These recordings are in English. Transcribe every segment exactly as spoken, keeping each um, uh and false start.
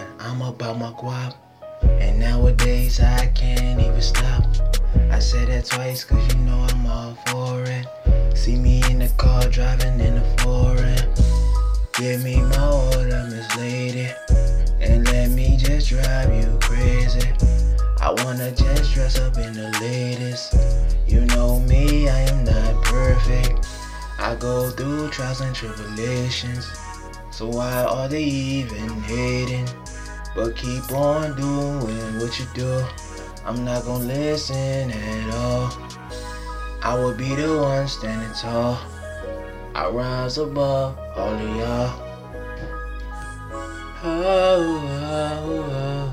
grind, I'm about my guap. And nowadays I can't even stop. I said that twice cause you know I'm all for it. See me in the car driving in the foreign. Give me my order, Miss Lady, and let me just drive you crazy. I wanna just dress up in the latest. You know me, I am not perfect. I go through trials and tribulations. So why are they even hating? But keep on doing what you do. I'm not gonna listen at all. I will be the one standing tall. I rise above all of y'all. Oh, oh,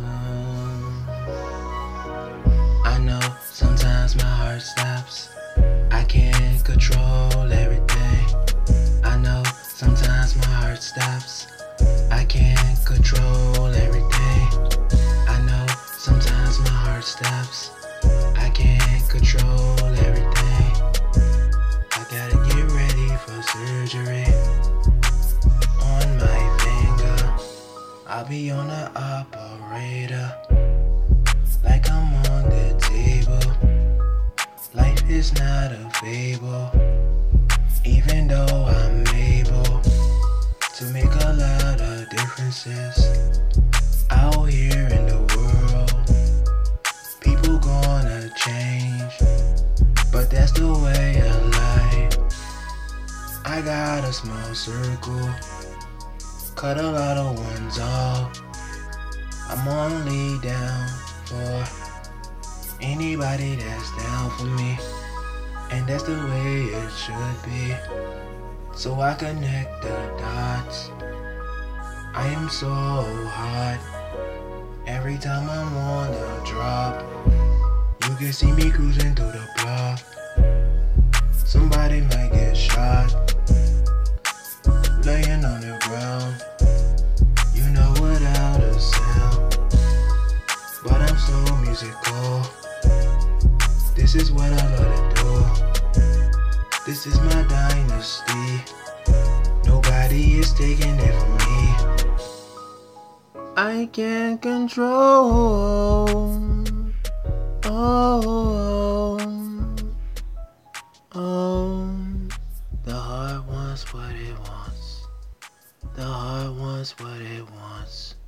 oh. I know sometimes my heart stops. I can't control everything. I know sometimes my heart stops. I can't control everything. I know sometimes my heart stops. I can't control everything. I gotta get ready for surgery on my finger. I'll be on the operator like I'm on the table. Life is not a fable, even though I'm able to make a lot of differences out here in the world. People gonna change, but that's the way of life. I got a small circle, cut a lot of ones off. I'm only down for anybody that's down for me, and that's the way it should be. So I connect the dots. I am so hot. Every time I'm on a drop, you can see me cruising through the block. Somebody might get shot, laying on the ground, you know, without a sound. But I'm so musical. This is what I love to do. This is my dynasty. Nobody is taking it from me. I can't control. Oh, oh. The heart wants what it wants. The heart wants what it wants.